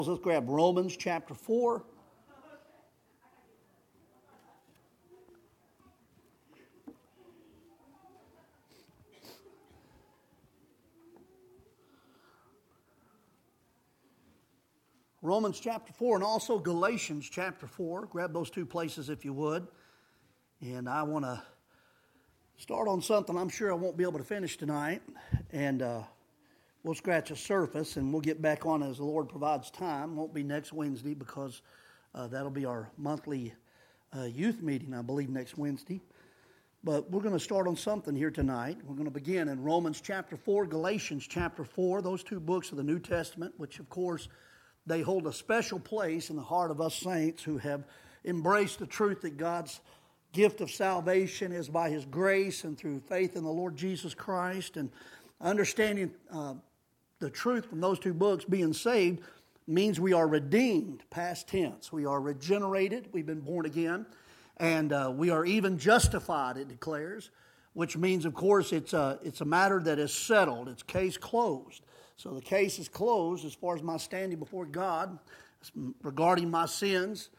Let's grab Romans chapter 4. Romans chapter 4 and also Galatians chapter 4. Grab those two places if you would. And I want to start on something I'm sure I won't be able to finish tonight. And we'll scratch the surface and we'll get back on as the Lord provides time. Won't be next Wednesday because that'll be our monthly youth meeting, I believe, next Wednesday. But we're going to start on something here tonight. We're going to begin in Romans chapter 4, Galatians chapter 4, those two books of the New Testament, which of course they hold a special place in the heart of us saints who have embraced the truth that God's gift of salvation is by His grace and through faith in the Lord Jesus Christ. And understanding the truth from those two books, being saved, means we are redeemed, past tense. We are regenerated, we've been born again, and we are even justified, it declares, which means, of course, it's a matter that is settled. It's case closed. So the case is closed as far as my standing before God regarding my sins.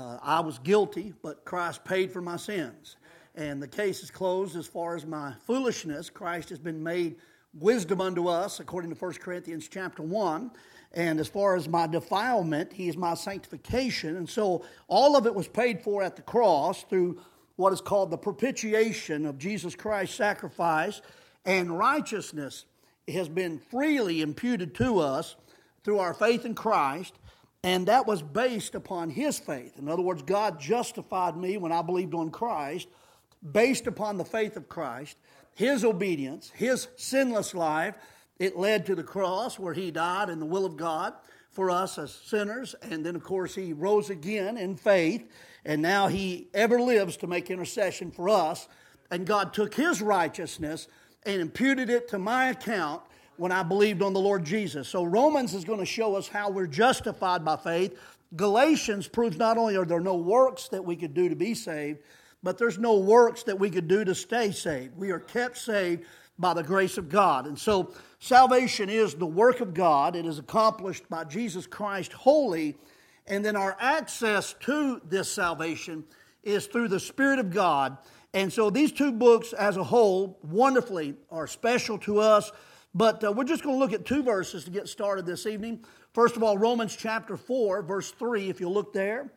I was guilty, but Christ paid for my sins. And the case is closed as far as my foolishness. Christ has been made wisdom unto us, according to 1 Corinthians chapter 1. And as far as my defilement, He is my sanctification. And so all of it was paid for at the cross through what is called the propitiation of Jesus Christ's sacrifice. And righteousness has been freely imputed to us through our faith in Christ, and that was based upon His faith. In other words, God justified me when I believed on Christ, based upon the faith of Christ, His obedience, His sinless life. It led to the cross where He died in the will of God for us as sinners, and then of course He rose again in faith, and now He ever lives to make intercession for us, and God took His righteousness and imputed it to my account when I believed on the Lord Jesus. So Romans is going to show us how we're justified by faith. Galatians proves not only are there no works that we could do to be saved, but there's no works that we could do to stay saved. We are kept saved by the grace of God. And so salvation is the work of God. It is accomplished by Jesus Christ wholly. And then our access to this salvation is through the Spirit of God. And so these two books as a whole wonderfully are special to us. But we're just going to look at two verses to get started this evening. First of all, Romans chapter 4, verse 3, if you'll look there.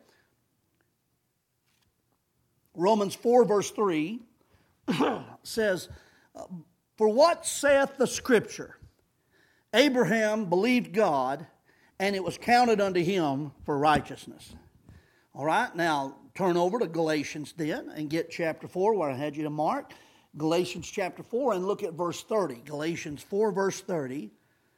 Romans 4, verse 3 says, "For what saith the Scripture? Abraham believed God, and it was counted unto him for righteousness." All right, now turn over to Galatians then and get chapter 4 where I had you to mark. Galatians chapter 4 and look at verse 30. Galatians 4 verse 30.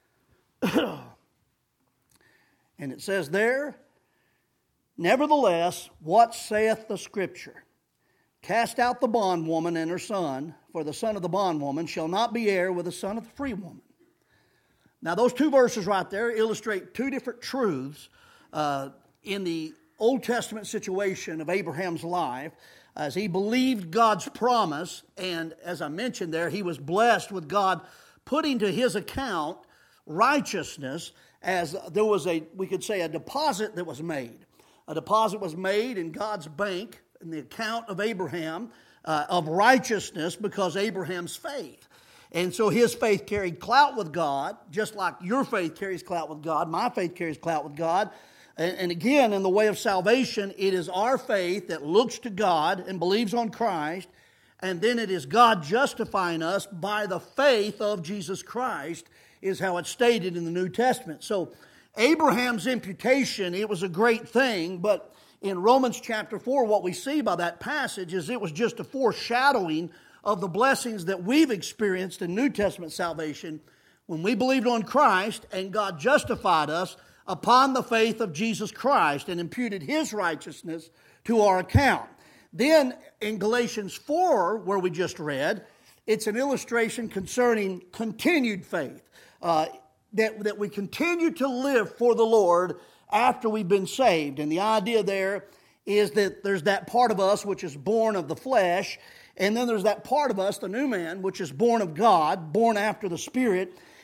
And it says there, "Nevertheless, what saith the Scripture? Cast out the bondwoman and her son, for the son of the bondwoman shall not be heir with the son of the free woman." Now those two verses right there illustrate two different truths in the Old Testament situation of Abraham's life, as he believed God's promise, and as I mentioned there, he was blessed with God putting to his account righteousness, as there was we could say, a deposit that was made. A deposit was made in God's bank, in the account of Abraham, of righteousness because Abraham's faith. And so his faith carried clout with God, just like your faith carries clout with God, my faith carries clout with God. And again, in the way of salvation, it is our faith that looks to God and believes on Christ, and then it is God justifying us by the faith of Jesus Christ, is how it's stated in the New Testament. So Abraham's imputation, it was a great thing, but in Romans chapter 4, what we see by that passage is it was just a foreshadowing of the blessings that we've experienced in New Testament salvation when we believed on Christ and God justified us upon the faith of Jesus Christ and imputed His righteousness to our account. Then in Galatians 4, where we just read, it's an illustration concerning continued faith, that we continue to live for the Lord after we've been saved. And the idea there is that there's that part of us which is born of the flesh, and then there's that part of us, the new man, which is born of God, born after the Spirit.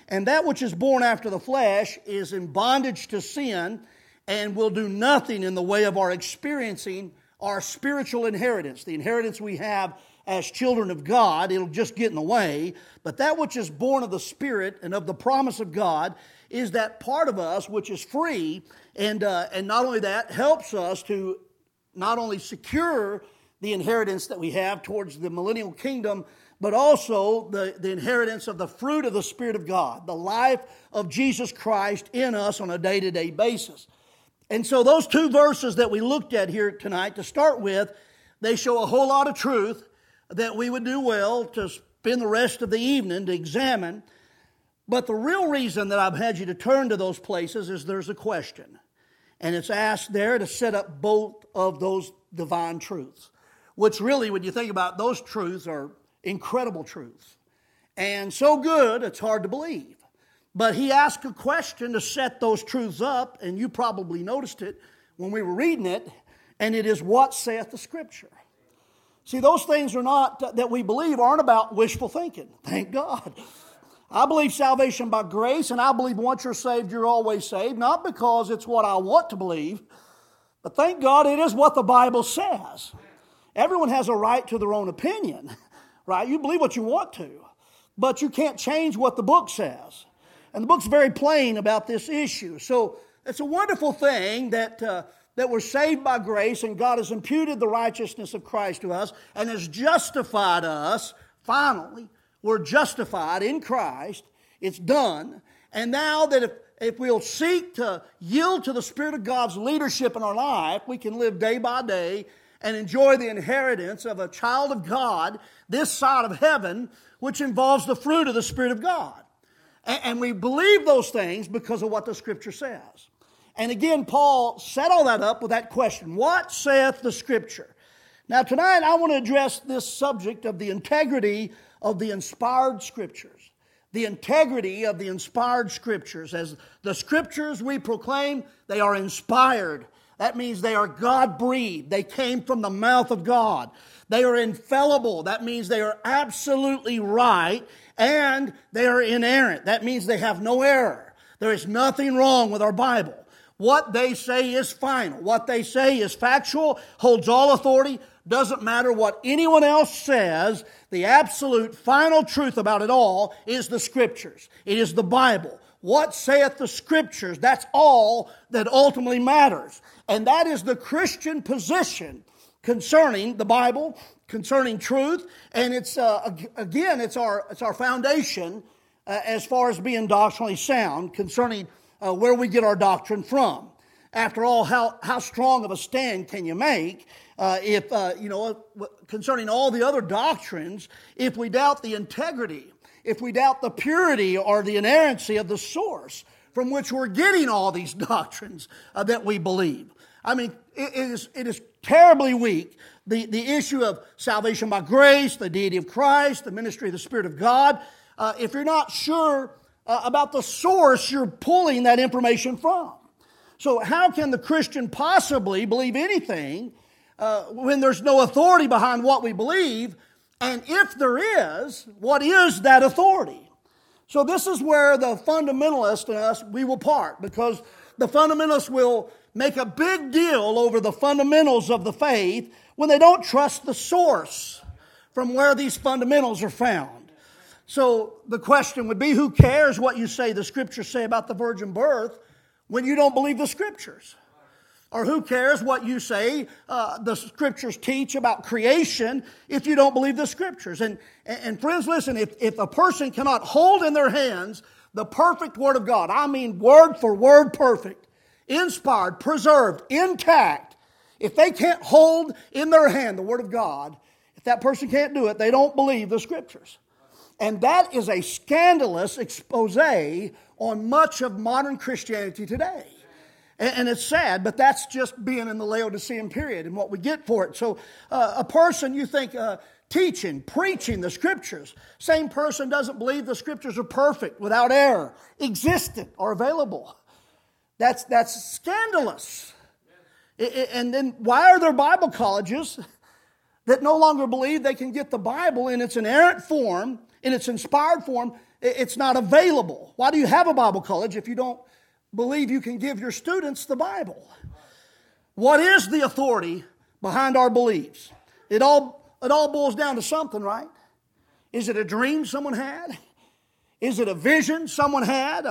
And that which is born after the flesh is in bondage to sin and will do nothing in the way of our experiencing our spiritual inheritance, the inheritance we have as children of God. It'll just get in the way. But that which is born of the Spirit and of the promise of God is that part of us which is free, and not only that, helps us to not only secure the inheritance that we have towards the millennial kingdom, but also the inheritance of the fruit of the Spirit of God, the life of Jesus Christ in us on a day-to-day basis. And so those two verses that we looked at here tonight, to start with, they show a whole lot of truth that we would do well to spend the rest of the evening to examine. But the real reason that I've had you to turn to those places is there's a question. And it's asked there to set up both of those divine truths, which really, when you think about it, those truths are incredible truths. And so good, it's hard to believe. But he asked a question to set those truths up, and you probably noticed it when we were reading it, and it is, what saith the Scripture? See, those things are not, that we believe, aren't about wishful thinking. Thank God. I believe salvation by grace, and I believe once you're saved, you're always saved, not because it's what I want to believe, but thank God it is what the Bible says. Everyone has a right to their own opinion, right? You believe what you want to, but you can't change what the book says. And the book's very plain about this issue. So it's a wonderful thing that we're saved by grace, and God has imputed the righteousness of Christ to us and has justified us. Finally, we're justified in Christ. It's done. And now that if we'll seek to yield to the Spirit of God's leadership in our life, we can live day by day and enjoy the inheritance of a child of God this side of heaven, which involves the fruit of the Spirit of God. And we believe those things because of what the Scripture says. And again, Paul set all that up with that question, what saith the Scripture? Now tonight I want to address this subject of the integrity of the inspired Scriptures. The integrity of the inspired Scriptures. As the Scriptures we proclaim, they are inspired. That means they are God-breathed. They came from the mouth of God. They are infallible. That means they are absolutely right. And they are inerrant. That means they have no error. There is nothing wrong with our Bible. What they say is final. What they say is factual, holds all authority. Doesn't matter what anyone else says. The absolute final truth about it all is the Scriptures. It is the Bible. What saith the Scriptures? That's all that ultimately matters. And that is the Christian position concerning the Bible, concerning truth, and it's again, it's our foundation as far as being doctrinally sound, concerning where we get our doctrine from. After all, how strong of a stand can you make if concerning all the other doctrines, if we doubt the integrity, if we doubt the purity or the inerrancy of the source from which we're getting all these doctrines that we believe? I mean, it is terribly weak. The issue of salvation by grace, the deity of Christ, the ministry of the Spirit of God. If you're not sure about the source you're pulling that information from. So how can the Christian possibly believe anything when there's no authority behind what we believe? And if there is, what is that authority? So this is where the fundamentalist and us, we will part, because the fundamentalists will make a big deal over the fundamentals of the faith when they don't trust the source from where these fundamentals are found. So the question would be, who cares what you say the Scriptures say about the virgin birth when you don't believe the Scriptures? Or who cares what you say the Scriptures teach about creation if you don't believe the Scriptures? And friends, listen, if a person cannot hold in their hands the perfect Word of God, I mean word for word perfect, inspired, preserved, intact, if they can't hold in their hand the Word of God, if that person can't do it, they don't believe the Scriptures. And that is a scandalous expose on much of modern Christianity today. And it's sad, but that's just being in the Laodicean period and what we get for it. So a person, you think, teaching, preaching the Scriptures, same person doesn't believe the Scriptures are perfect, without error, existent, or available. That's scandalous. And then why are there Bible colleges that no longer believe they can get the Bible in its inerrant form, in its inspired form, it's not available. Why do you have a Bible college if you don't believe you can give your students the Bible? What is the authority behind our beliefs? It all boils down to something, right? Is it a dream someone had? Is it a vision someone had?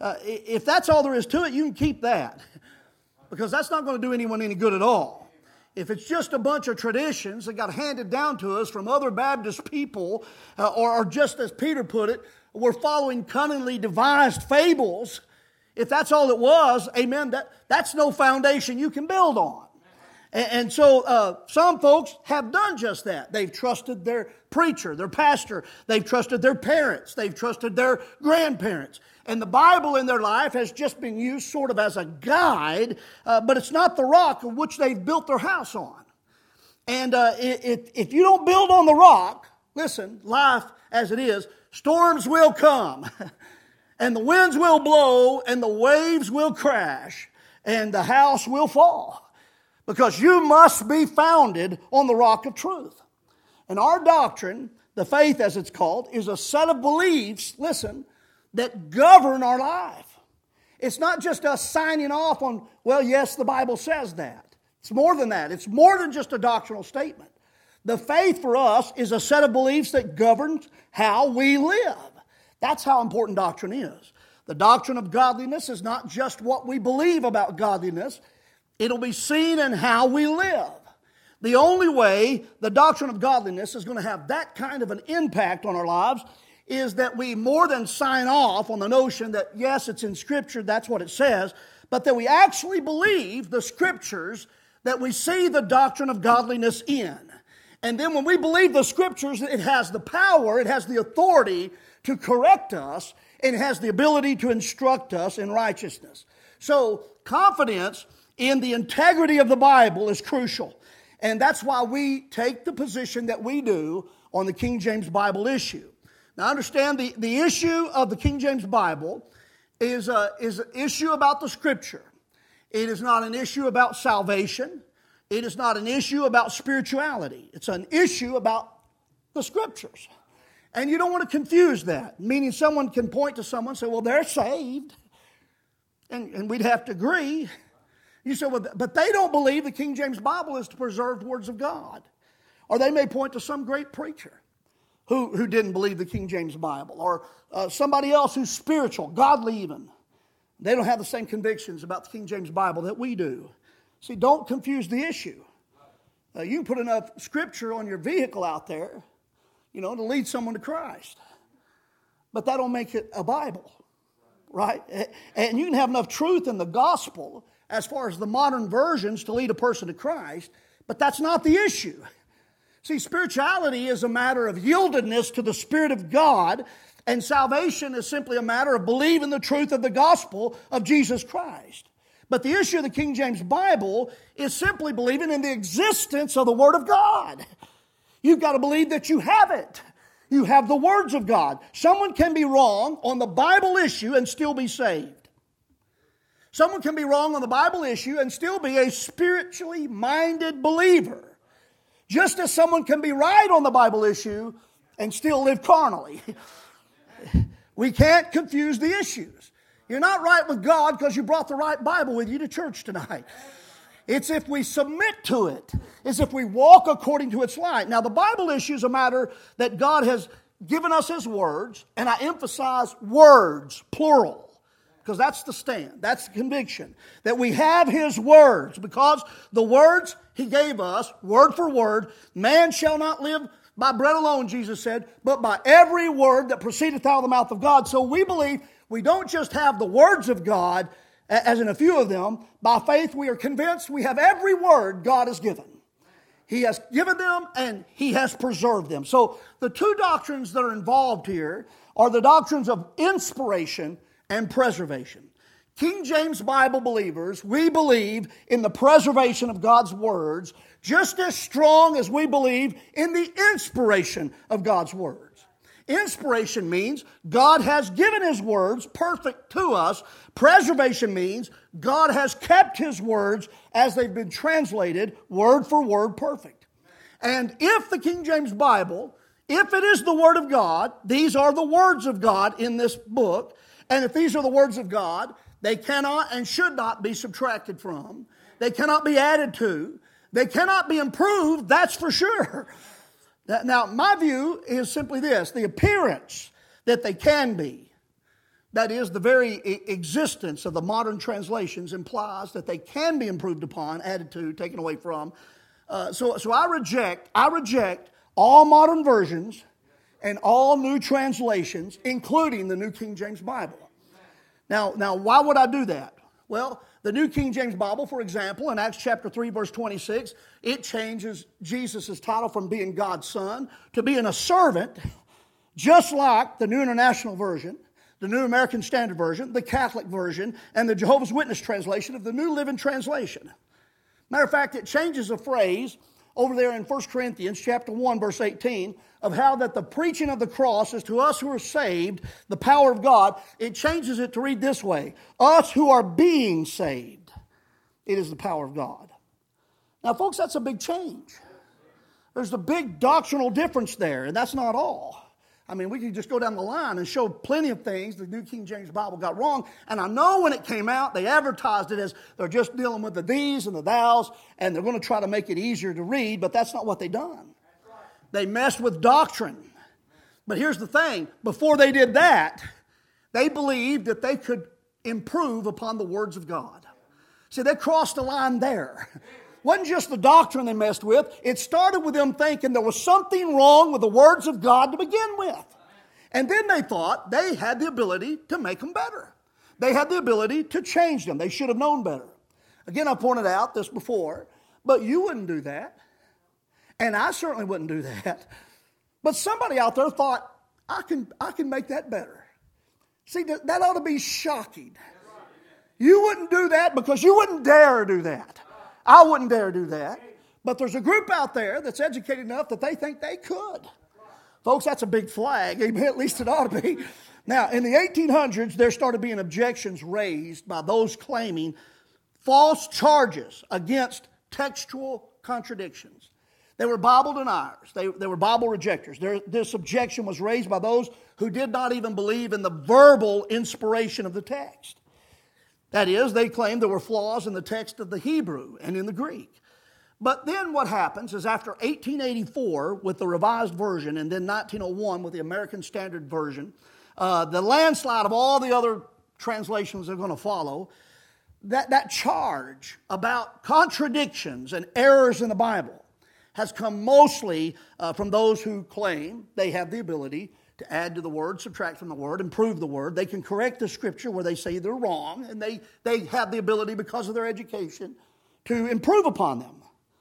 If that's all there is to it, you can keep that, because that's not going to do anyone any good at all. If it's just a bunch of traditions that got handed down to us from other Baptist people, or just as Peter put it, we're following cunningly devised fables. If that's all it was, amen, that's no foundation you can build on. And so some folks have done just that. They've trusted their preacher, their pastor. They've trusted their parents. They've trusted their grandparents. And the Bible in their life has just been used sort of as a guide, but it's not the rock on which they've built their house on. And if you don't build on the rock, listen, life as it is, storms will come. And the winds will blow, and the waves will crash, and the house will fall. Because you must be founded on the rock of truth. And our doctrine, the faith as it's called, is a set of beliefs, listen, that govern our life. It's not just us signing off on, well, yes, the Bible says that. It's more than that. It's more than just a doctrinal statement. The faith for us is a set of beliefs that governs how we live. That's how important doctrine is. The doctrine of godliness is not just what we believe about godliness. It'll be seen in how we live. The only way the doctrine of godliness is going to have that kind of an impact on our lives is that we more than sign off on the notion that, yes, it's in Scripture, that's what it says, but that we actually believe the Scriptures that we see the doctrine of godliness in. And then when we believe the Scriptures, it has the power, it has the authority to correct us, and it has the ability to instruct us in righteousness. So confidence in the integrity of the Bible is crucial. And that's why we take the position that we do on the King James Bible issue. Now understand, the issue of the King James Bible is an issue about the Scripture. It is not an issue about salvation. It is not an issue about spirituality. It's an issue about the Scriptures. And you don't want to confuse that, meaning someone can point to someone and say, well, they're saved. And we'd have to agree. You say, well, but they don't believe the King James Bible is the preserved words of God. Or they may point to some great preacher who didn't believe the King James Bible. Or somebody else who's spiritual, godly even. They don't have the same convictions about the King James Bible that we do. See, don't confuse the issue. You can put enough Scripture on your vehicle out there, to lead someone to Christ. But that don't make it a Bible, right? And you can have enough truth in the gospel as far as the modern versions to lead a person to Christ, but that's not the issue. See, spirituality is a matter of yieldedness to the Spirit of God, and salvation is simply a matter of believing the truth of the gospel of Jesus Christ. But the issue of the King James Bible is simply believing in the existence of the Word of God. You've got to believe that you have it. You have the words of God. Someone can be wrong on the Bible issue and still be saved. Someone can be wrong on the Bible issue and still be a spiritually minded believer. Just as someone can be right on the Bible issue and still live carnally. We can't confuse the issues. You're not right with God because you brought the right Bible with you to church tonight. It's if we submit to it. It's if we walk according to its light. Now, the Bible issue is a matter that God has given us His words, and I emphasize words, plural, because that's the stand, that's the conviction, that we have His words, because the words He gave us, word for word, man shall not live by bread alone, Jesus said, but by every word that proceedeth out of the mouth of God. So we believe we don't just have the words of God, as in a few of them. By faith we are convinced we have every word God has given. He has given them and He has preserved them. So the two doctrines that are involved here are the doctrines of inspiration and preservation. King James Bible believers, we believe in the preservation of God's words just as strong as we believe in the inspiration of God's words. Inspiration means God has given His words perfect to us. Preservation means God has kept His words as they've been translated, word for word perfect. And if the King James Bible If it is the Word of God, these are the words of God in this book. And if these are the words of God, they cannot and should not be subtracted from. They cannot be added to. They cannot be improved, that's for sure. Now, my view is simply this: the appearance that they can be, that is, the very existence of the modern translations implies that they can be improved upon, added to, taken away from. So I reject all modern versions and all new translations, including the New King James Bible. Now, why would I do that? Well, the New King James Bible, for example, in Acts chapter 3, verse 26, it changes Jesus' title from being God's Son to being a servant, just like the New International Version, the New American Standard Version, the Catholic Version, and the Jehovah's Witness translation of the New Living Translation. Matter of fact, it changes a phrase over there in 1 Corinthians chapter 1, verse 18, of how that the preaching of the cross is to us who are saved, the power of God. It changes it to read this way: us who are being saved, it is the power of God. Now, folks, that's a big change. There's a big doctrinal difference there, and that's not all. I mean, we can just go down the line and show plenty of things the New King James Bible got wrong. And I know when it came out, they advertised it as they're just dealing with the these and the thous, and they're going to try to make it easier to read, but that's not what they done. They messed with doctrine. But here's the thing: before they did that, they believed that they could improve upon the words of God. See, they crossed the line there. Wasn't just the doctrine they messed with. It started with them thinking there was something wrong with the words of God to begin with. And then they thought they had the ability to make them better. They had the ability to change them. They should have known better. Again, I pointed out this before, but you wouldn't do that. And I certainly wouldn't do that. But somebody out there thought, I can make that better. See, that ought to be shocking. You wouldn't do that because you wouldn't dare do that. I wouldn't dare do that. But there's a group out there that's educated enough that they think they could. Folks, that's a big flag. At least it ought to be. Now, in the 1800s, there started being objections raised by those claiming false charges against textual contradictions. They were Bible deniers. They were Bible rejectors. This objection was raised by those who did not even believe in the verbal inspiration of the text. That is, they claimed there were flaws in the text of the Hebrew and in the Greek. But then what happens is after 1884 with the Revised Version and then 1901 with the American Standard Version, the landslide of all the other translations that are going to follow, that charge about contradictions and errors in the Bible has come mostly from those who claim they have the ability to add to the word, subtract from the word, improve the word. They can correct the scripture where they say they're wrong, and they have the ability because of their education to improve upon them.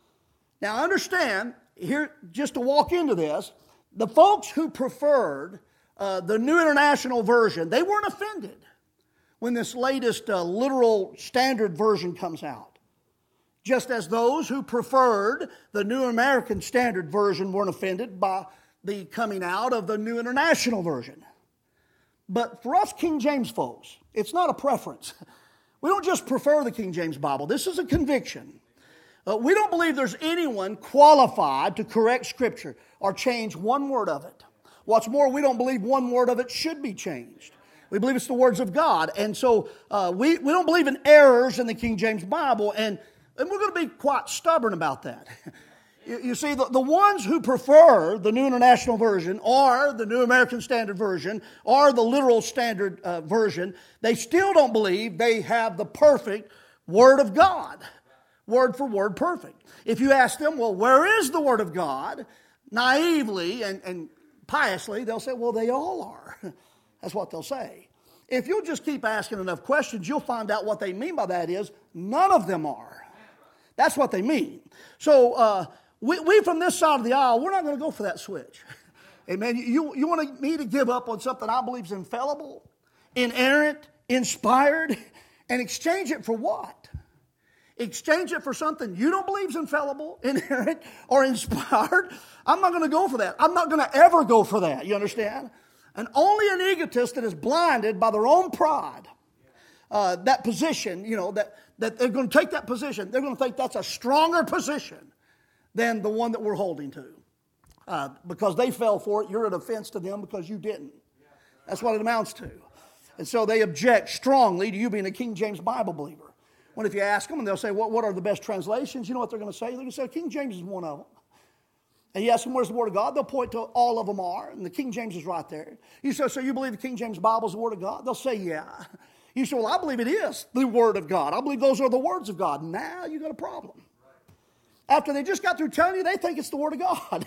Now understand, here, just to walk into this, the folks who preferred the New International Version, they weren't offended when this latest literal standard version comes out. Just as those who preferred the New American Standard Version weren't offended by the coming out of the New International Version. But for us King James folks, it's not a preference. We don't just prefer the King James Bible. This is a conviction. We don't believe there's anyone qualified to correct Scripture or change one word of it. What's more, we don't believe one word of it should be changed. We believe it's the words of God. And so we don't believe in errors in the King James Bible, and we're going to be quite stubborn about that. You see, the ones who prefer the New International Version or the New American Standard Version or the literal standard version, they still don't believe they have the perfect Word of God. Word for word perfect. If you ask them, well, where is the Word of God? Naively and piously, they'll say, well, they all are. That's what they'll say. If you'll just keep asking enough questions, you'll find out what they mean by that is none of them are. That's what they mean. So we from this side of the aisle, we're not going to go for that switch. Amen. You want me to give up on something I believe is infallible, inerrant, inspired, and exchange it for what? Exchange it for something you don't believe is infallible, inerrant, or inspired? I'm not going to go for that. I'm not going to ever go for that. You understand? And only an egotist that is blinded by their own pride, that position, that they're going to take that position, they're going to think that's a stronger position than the one that we're holding to. Because they fell for it, you're an offense to them because you didn't. That's what it amounts to. And so they object strongly to you being a King James Bible believer. When if you ask them and they'll say, what are the best translations? You know what they're going to say? They're going to say, King James is one of them. And you ask them, where's the Word of God? They'll point to all of them are, and the King James is right there. You say, so you believe the King James Bible is the Word of God? They'll say, yeah. You say, well, I believe it is the Word of God. I believe those are the words of God. Now you got a problem. After they just got through telling you, they think it's the Word of God.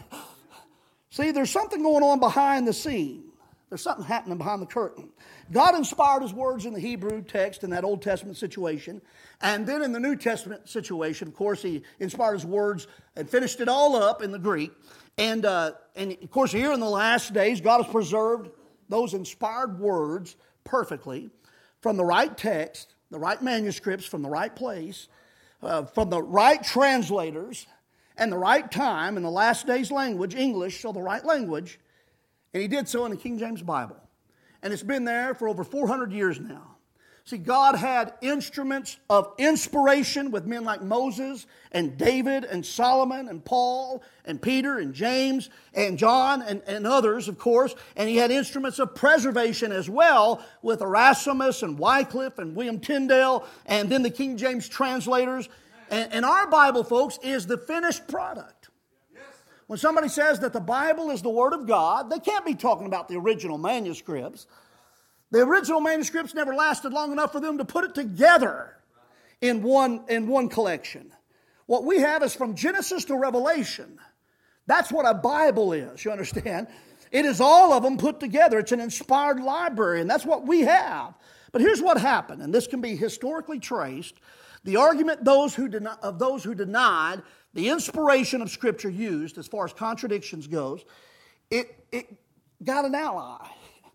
See, there's something going on behind the scene. There's something happening behind the curtain. God inspired His words in the Hebrew text in that Old Testament situation. And then in the New Testament situation, of course, He inspired His words and finished it all up in the Greek. And of course, here in the last days, God has preserved those inspired words perfectly from the right text, the right manuscripts from the right place, from the right translators, and the right time in the last days language, English, so the right language. And He did so in the King James Bible. And it's been there for over 400 years now. See, God had instruments of inspiration with men like Moses and David and Solomon and Paul and Peter and James and John and others, of course. And He had instruments of preservation as well with Erasmus and Wycliffe and William Tyndale and then the King James translators. And our Bible, folks, is the finished product. When somebody says that the Bible is the Word of God, they can't be talking about the original manuscripts. The original manuscripts never lasted long enough for them to put it together in one collection. What we have is from Genesis to Revelation. That's what a Bible is, you understand? It is all of them put together. It's an inspired library, and that's what we have. But here's what happened, and this can be historically traced. The argument of those who denied the inspiration of Scripture used as far as contradictions goes, it got an ally.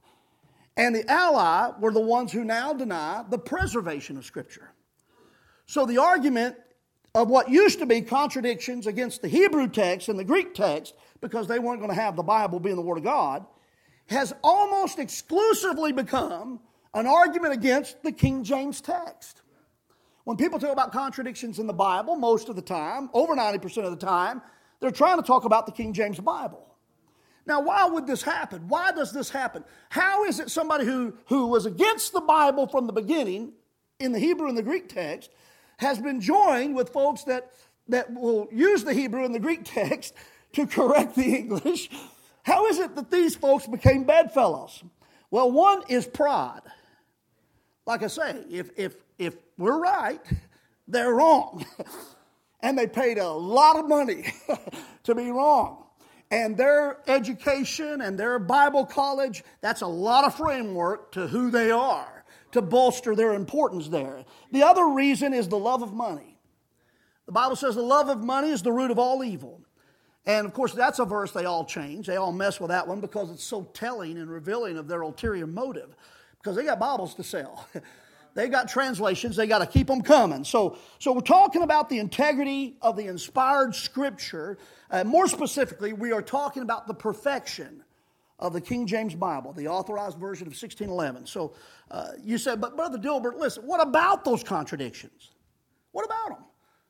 And the ally were the ones who now deny the preservation of Scripture. So the argument of what used to be contradictions against the Hebrew text and the Greek text, because they weren't going to have the Bible being the Word of God, has almost exclusively become an argument against the King James text. When people talk about contradictions in the Bible, most of the time, over 90% of the time, they're trying to talk about the King James Bible. Now, why would this happen? Why does this happen? How is it somebody who was against the Bible from the beginning, in the Hebrew and the Greek text, has been joined with folks that will use the Hebrew and the Greek text to correct the English? How is it that these folks became bedfellows? Well, one is pride. Like I say, if we're right, they're wrong. And they paid a lot of money to be wrong. And their education and their Bible college, that's a lot of framework to who they are, to bolster their importance there. The other reason is the love of money. The Bible says the love of money is the root of all evil. And of course, that's a verse they all change. They all mess with that one because it's so telling and revealing of their ulterior motive. Because they got Bibles to sell. They got translations. They got to keep them coming. So we're talking about the integrity of the inspired Scripture. More specifically, we are talking about the perfection of the King James Bible, the authorized version of 1611. So you said, but Brother Dilbert, listen, what about those contradictions? What about them?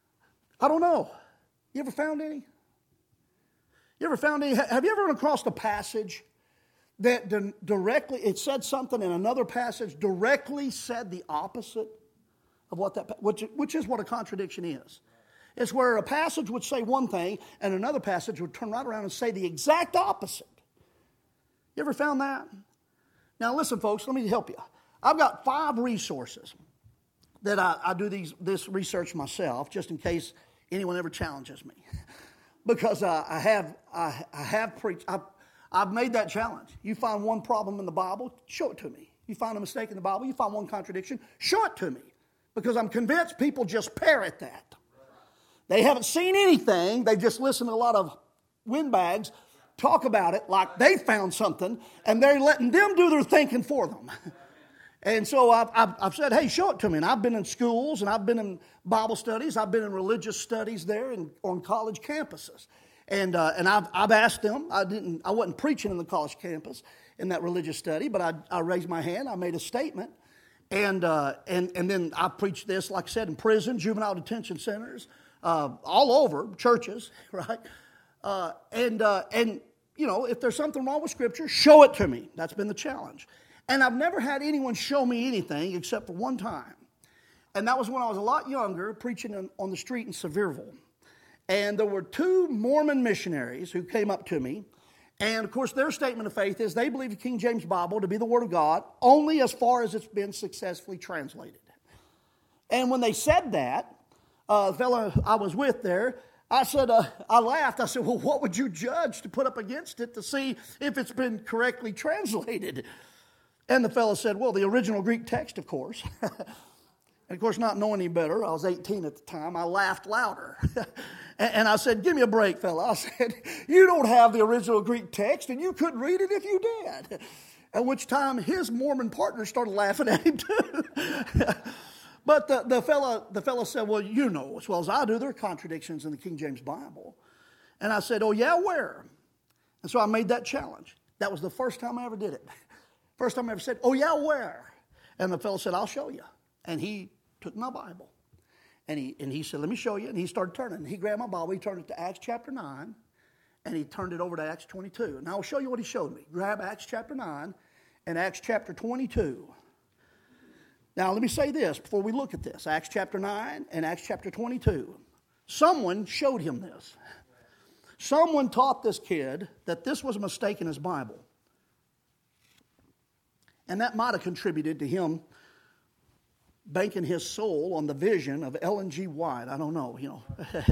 I don't know. You ever found any? Have you ever run across a passage that directly, it said something in another passage, directly said the opposite of what which is what a contradiction is. It's where a passage would say one thing and another passage would turn right around and say the exact opposite. You ever found that? Now listen, folks, let me help you. I've got 5 resources that I do this research myself, just in case anyone ever challenges me. Because I have preached. I've made that challenge. You find one problem in the Bible, show it to me. You find a mistake in the Bible, you find one contradiction, show it to me. Because I'm convinced people just parrot that. They haven't seen anything. They just listen to a lot of windbags talk about it like they found something, and they're letting them do their thinking for them. And so I've said, hey, show it to me. And I've been in schools, and I've been in Bible studies. I've been in religious studies there on college campuses. And I've asked them. I wasn't preaching in the college campus in that religious study, but I raised my hand. I made a statement, and then I preached this, like I said, in prison, juvenile detention centers, all over churches, right? And you know, if there's something wrong with Scripture, show it to me. That's been the challenge. And I've never had anyone show me anything except for one time. And that was when I was a lot younger, preaching on the street in Sevierville. And there were two Mormon missionaries who came up to me. And, of course, their statement of faith is they believe the King James Bible to be the Word of God only as far as it's been successfully translated. And when they said that, the fellow I was with there, I said, I laughed. I said, well, what would you judge to put up against it to see if it's been correctly translated? And the fellow said, well, the original Greek text, of course. And, of course, not knowing any better, I was 18 at the time, I laughed louder. And I said, give me a break, fella. I said, you don't have the original Greek text, and you couldn't read it if you did. At which time his Mormon partner started laughing at him, too. But the fellow said, well, you know as well as I do, there are contradictions in the King James Bible. And I said, oh, yeah, where? And so I made that challenge. That was the first time I ever did it. First time I ever said, oh, yeah, where? And the fellow said, I'll show you. And he took my Bible. And he said, let me show you. And he started turning. He grabbed my Bible. He turned it to Acts chapter 9. And he turned it over to Acts 22. And I'll show you what he showed me. Grab Acts chapter 9 and Acts chapter 22. Now, let me say this before we look at this. Acts chapter 9 and Acts chapter 22. Someone showed him this. Someone taught this kid that this was a mistake in his Bible. And that might have contributed to him banking his soul on the vision of Ellen G. White. I don't know, you know.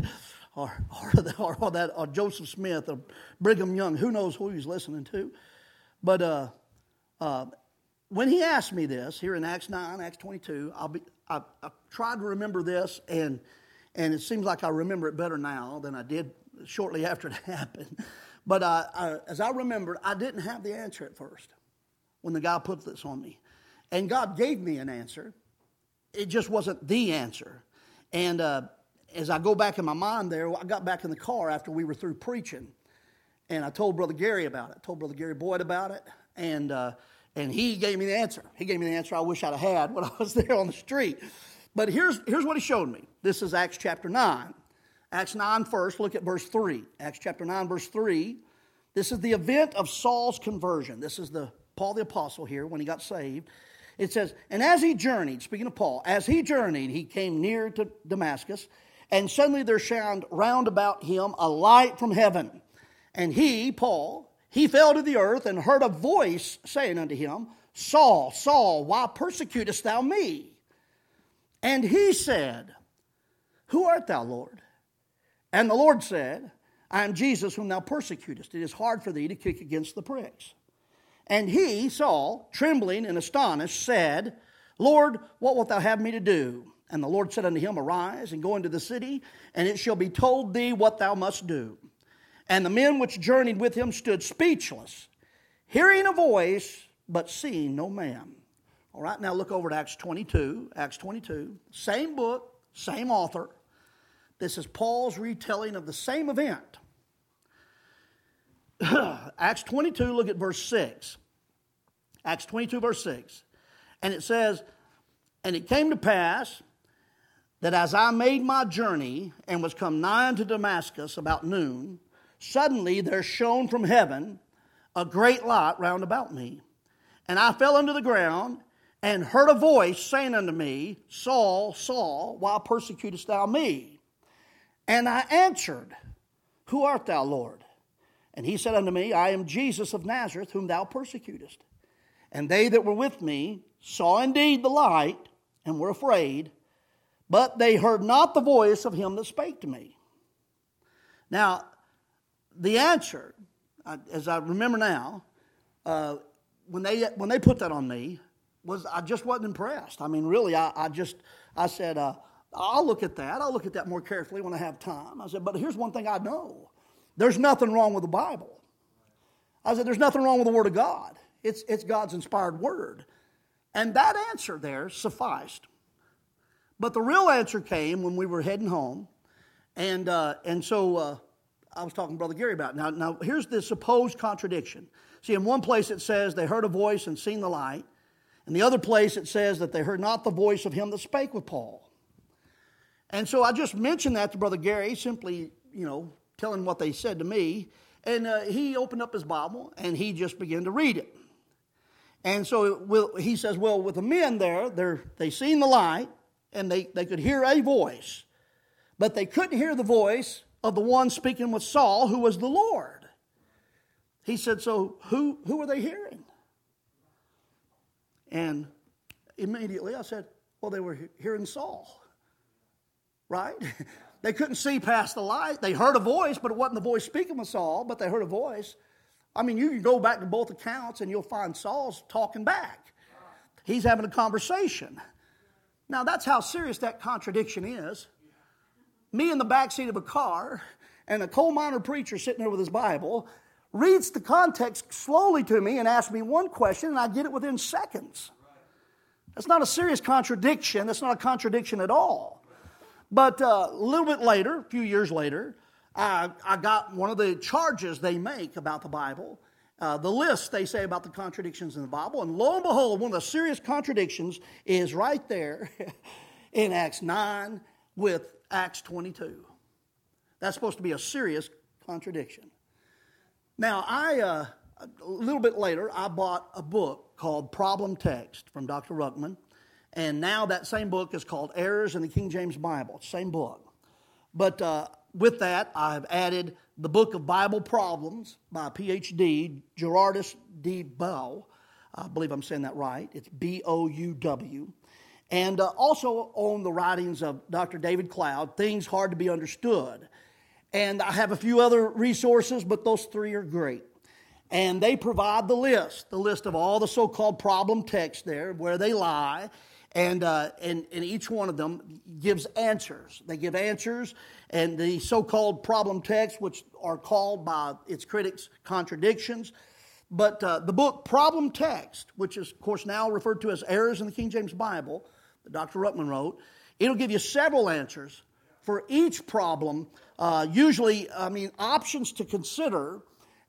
or Joseph Smith or Brigham Young. Who knows who he's listening to. But when he asked me this, here in Acts 9, Acts 22, I tried to remember this, and it seems like I remember it better now than I did shortly after it happened. But as I remembered, I didn't have the answer at first when the guy put this on me. And God gave me an answer. It just wasn't the answer. And as I go back in my mind there, I got back in the car after we were through preaching, and I told Brother Gary about it. I told Brother Gary Boyd about it, and he gave me the answer. He gave me the answer I wish I'd have had when I was there on the street. But here's what he showed me. This is Acts chapter 9. Acts 9 first, look at verse 3. Acts chapter 9, verse 3. This is the event of Saul's conversion. This is Paul the Apostle here when he got saved. It says, and as he journeyed, speaking of Paul, as he journeyed, he came near to Damascus, and suddenly there shined round about him a light from heaven. And he, Paul, he fell to the earth and heard a voice saying unto him, Saul, Saul, why persecutest thou me? And he said, who art thou, Lord? And the Lord said, I am Jesus whom thou persecutest. It is hard for thee to kick against the pricks. And he, Saul, trembling and astonished, said, Lord, what wilt thou have me to do? And the Lord said unto him, arise and go into the city, and it shall be told thee what thou must do. And the men which journeyed with him stood speechless, hearing a voice, but seeing no man. All right, now look over at Acts 22. Acts 22, same book, same author. This is Paul's retelling of the same event. Acts 22, look at verse 6. Acts 22, verse 6. And it says, and it came to pass that as I made my journey and was come nigh unto Damascus about noon, suddenly there shone from heaven a great light round about me. And I fell unto the ground and heard a voice saying unto me, Saul, Saul, why persecutest thou me? And I answered, who art thou, Lord? And he said unto me, I am Jesus of Nazareth, whom thou persecutest. And they that were with me saw indeed the light, and were afraid, but they heard not the voice of him that spake to me. Now, the answer, as I remember now, when they put that on me, was I just wasn't impressed. I mean, really, I said, I'll look at that. I'll look at that more carefully when I have time. I said, but here's one thing I know. There's nothing wrong with the Bible. I said, there's nothing wrong with the Word of God. It's God's inspired Word. And that answer there sufficed. But the real answer came when we were heading home. And so I was talking to Brother Gary about it. Now, here's the supposed contradiction. See, in one place it says they heard a voice and seen the light. In the other place it says that they heard not the voice of him that spake with Paul. And so I just mentioned that to Brother Gary simply, telling what they said to me. And he opened up his Bible, and he just began to read it. And so he says, well, with the men there, they seen the light, and they could hear a voice. But they couldn't hear the voice of the one speaking with Saul, who was the Lord. He said, so who are they hearing? And immediately I said, well, they were hearing Saul. Right? They couldn't see past the light. They heard a voice, but it wasn't the voice speaking with Saul, but they heard a voice. I mean, you can go back to both accounts and you'll find Saul's talking back. He's having a conversation. Now, that's how serious that contradiction is. Me in the backseat of a car and a coal miner preacher sitting there with his Bible reads the context slowly to me and asks me one question, and I get it within seconds. That's not a serious contradiction. That's not a contradiction at all. But a little bit later, a few years later, I got one of the charges they make about the Bible, the list they say about the contradictions in the Bible, and lo and behold, one of the serious contradictions is right there in Acts 9 with Acts 22. That's supposed to be a serious contradiction. Now, a little bit later, I bought a book called Problem Text from Dr. Ruckman, and now that same book is called Errors in the King James Bible, same book. But with that, I've added the Book of Bible Problems by Ph.D. Gerardus D. Bow. I believe I'm saying that right. It's B-O-U-W. And also on the writings of Dr. David Cloud, Things Hard to Be Understood. And I have a few other resources, but those three are great. And they provide the list of all the so-called problem texts there, where they lie, and each one of them gives answers. They give answers, and the so-called problem texts, which are called by its critics contradictions. But the book Problem Text, which is, of course, now referred to as Errors in the King James Bible, that Dr. Ruckman wrote, it'll give you several answers for each problem, usually, options to consider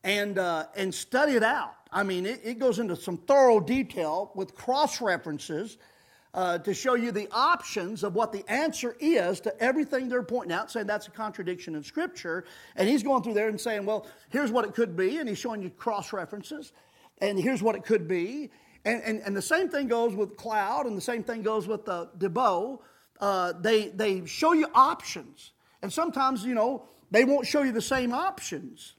and study it out. I mean, it goes into some thorough detail with cross-references to show you the options of what the answer is to everything they're pointing out, saying that's a contradiction in Scripture. And he's going through there and saying, well, here's what it could be, and he's showing you cross-references, and here's what it could be. And the same thing goes with Cloud, and the same thing goes with DeBow. They show you options. And sometimes, they won't show you the same options.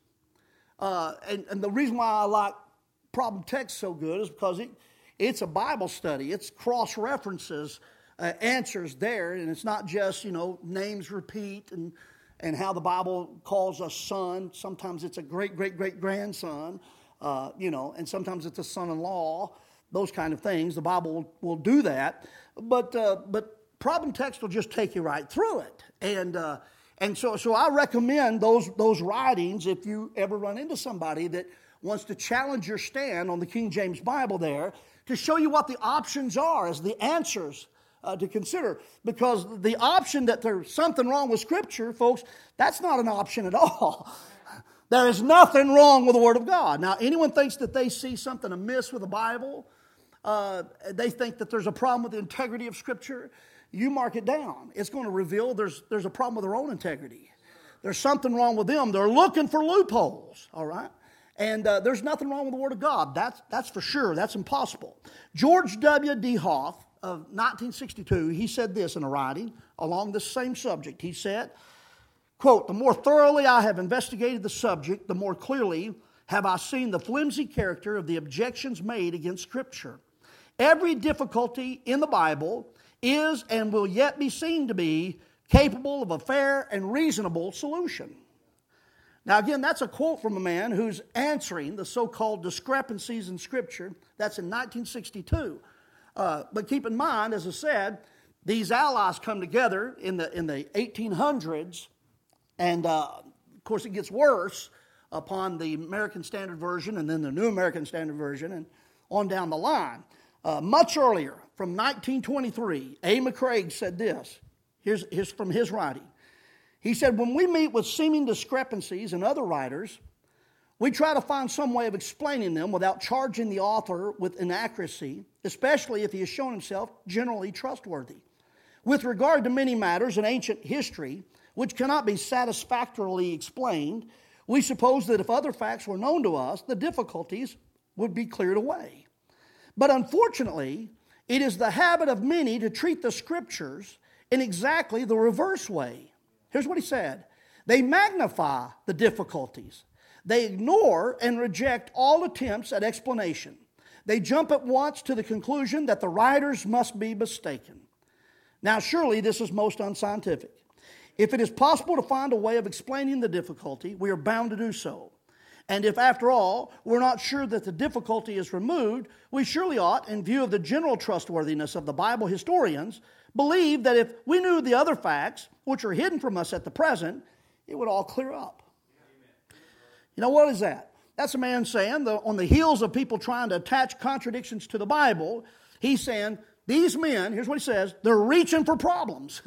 And the reason why I like Problem Text so good is because it's a Bible study. It's cross-references, answers there, and it's not just, names repeat and how the Bible calls us son. Sometimes it's a great-great-great-grandson, and sometimes it's a son-in-law, those kind of things. The Bible will do that. But Problem Text will just take you right through it. And so I recommend those writings if you ever run into somebody that wants to challenge your stand on the King James Bible there, to show you what the options are as the answers to consider. Because the option that there's something wrong with Scripture, folks, that's not an option at all. There is nothing wrong with the Word of God. Now, anyone thinks that they see something amiss with the Bible, they think that there's a problem with the integrity of Scripture, you mark it down. It's going to reveal there's a problem with their own integrity. There's something wrong with them. They're looking for loopholes, all right? And there's nothing wrong with the Word of God. That's for sure. That's impossible. George W. D. Hoff of 1962, he said this in a writing along this same subject. He said, quote, "The more thoroughly I have investigated the subject, the more clearly have I seen the flimsy character of the objections made against Scripture. Every difficulty in the Bible is and will yet be seen to be capable of a fair and reasonable solution." Now again, that's a quote from a man who's answering the so-called discrepancies in Scripture. That's in 1962. But keep in mind, as I said, these allies come together in the 1800s, and of course it gets worse upon the American Standard Version and then the New American Standard Version and on down the line. Much earlier, from 1923, A. McCraig said this. Here's from his writing. He said, "When we meet with seeming discrepancies in other writers, we try to find some way of explaining them without charging the author with inaccuracy, especially if he has shown himself generally trustworthy. With regard to many matters in ancient history, which cannot be satisfactorily explained, we suppose that if other facts were known to us, the difficulties would be cleared away. But unfortunately, it is the habit of many to treat the Scriptures in exactly the reverse way. Here's what he said. They magnify the difficulties. They ignore and reject all attempts at explanation. They jump at once to the conclusion that the writers must be mistaken. Now, surely this is most unscientific. If it is possible to find a way of explaining the difficulty, we are bound to do so. And if, after all, we're not sure that the difficulty is removed, we surely ought, in view of the general trustworthiness of the Bible historians, believe that if we knew the other facts, which are hidden from us at the present, it would all clear up. You know, what is that? That's a man saying, on the heels of people trying to attach contradictions to the Bible, he's saying, these men, here's what he says, they're reaching for problems.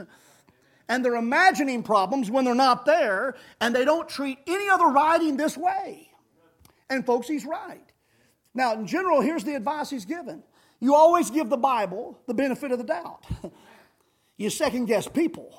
And they're imagining problems when they're not there, and they don't treat any other writing this way. And folks, he's right. Now, in general, here's the advice he's given. You always give the Bible the benefit of the doubt. You second guess people.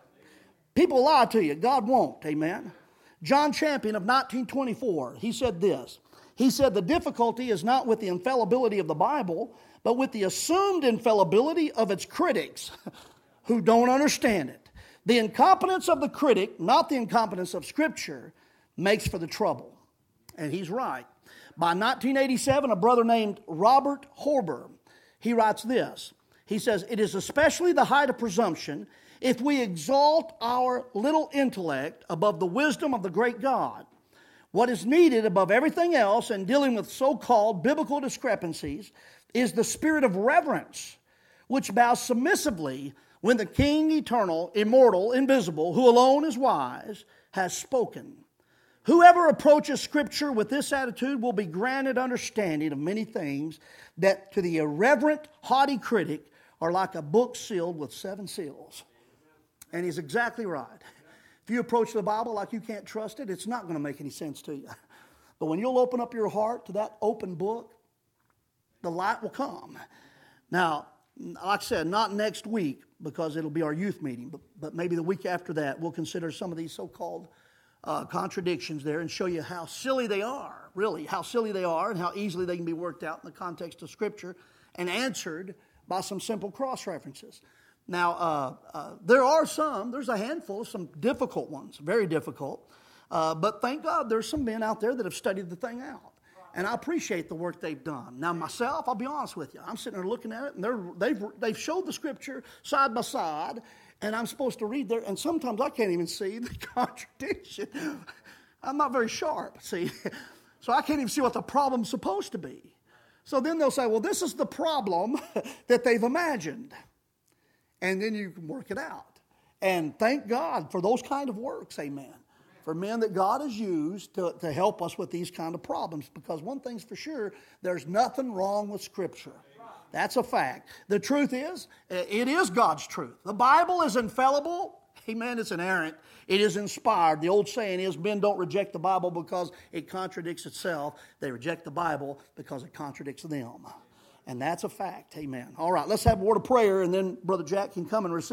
People lie to you. God won't. Amen. John Champion of 1924, he said this. He said, the difficulty is not with the infallibility of the Bible, but with the assumed infallibility of its critics who don't understand it. The incompetence of the critic, not the incompetence of Scripture, makes for the trouble. And he's right. By 1987, a brother named Robert Horber, he writes this. He says, it is especially the height of presumption if we exalt our little intellect above the wisdom of the great God. What is needed above everything else in dealing with so-called biblical discrepancies is the spirit of reverence, which bows submissively when the King, eternal, immortal, invisible, who alone is wise, has spoken. Whoever approaches Scripture with this attitude will be granted understanding of many things that to the irreverent, haughty critic are like a book sealed with 7 seals. And he's exactly right. If you approach the Bible like you can't trust it, it's not going to make any sense to you. But when you'll open up your heart to that open book, the light will come. Now, like I said, not next week because it'll be our youth meeting, but maybe the week after that we'll consider some of these so-called contradictions there and show you how silly they are, really, how silly they are and how easily they can be worked out in the context of Scripture and answered by some simple cross-references. Now, there's a handful of some difficult ones, very difficult, but thank God there's some men out there that have studied the thing out. And I appreciate the work they've done. Now, myself, I'll be honest with you. I'm sitting there looking at it, and they've showed the Scripture side by side, and I'm supposed to read there, and sometimes I can't even see the contradiction. I'm not very sharp, see? So I can't even see what the problem's supposed to be. So then they'll say, well, this is the problem that they've imagined. And then you can work it out. And thank God for those kind of works, amen. For men that God has used to help us with these kind of problems. Because one thing's for sure, there's nothing wrong with Scripture. That's a fact. The truth is, it is God's truth. The Bible is infallible. Amen. It's inerrant. It is inspired. The old saying is, men don't reject the Bible because it contradicts itself. They reject the Bible because it contradicts them. And that's a fact. Amen. All right, let's have a word of prayer, and then Brother Jack can come and receive.